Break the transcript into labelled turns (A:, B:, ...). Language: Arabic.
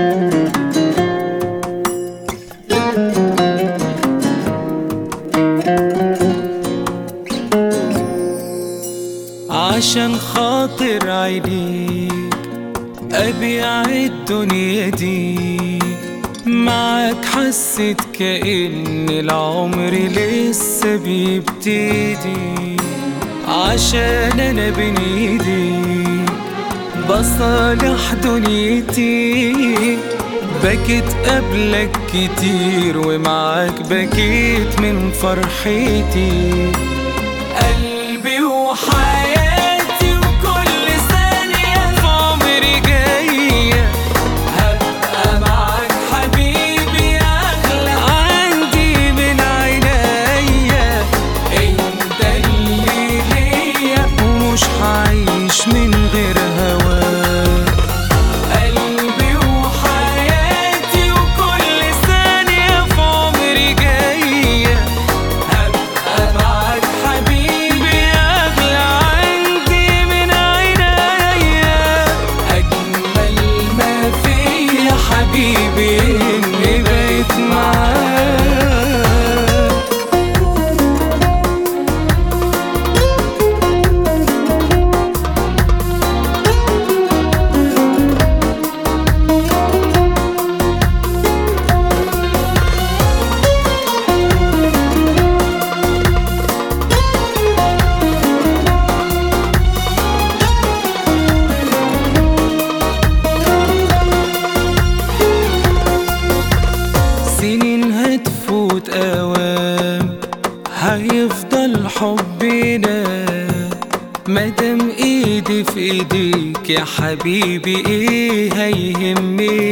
A: عشان خاطر عينيك أبيع الدنيا دي، معاك حسيت كأن العمر لسه بيبتدي. عشان أنا بين ايديك بصالح دنيتي، بكيت قبلك كتير ومعاك بكيت من فرحتي. قلبي وحياتي وكل ثانية في عمري جاية هبقى معاك حبيبي، أغلى عندي من عينيا. انت اللي ليا ومش هعيش من غير هواك. قلبي وحياتي وكل ثانية في عمري جاية هبقى معاك حبيبي، أغلى عندي من عينيا. أجمل ما فيا حبيبي إني بقيت معاك. سنين هتفوت أوام هيفضل حبنا، مادام ايدي في ايديك يا حبيبي ايه هيهمني.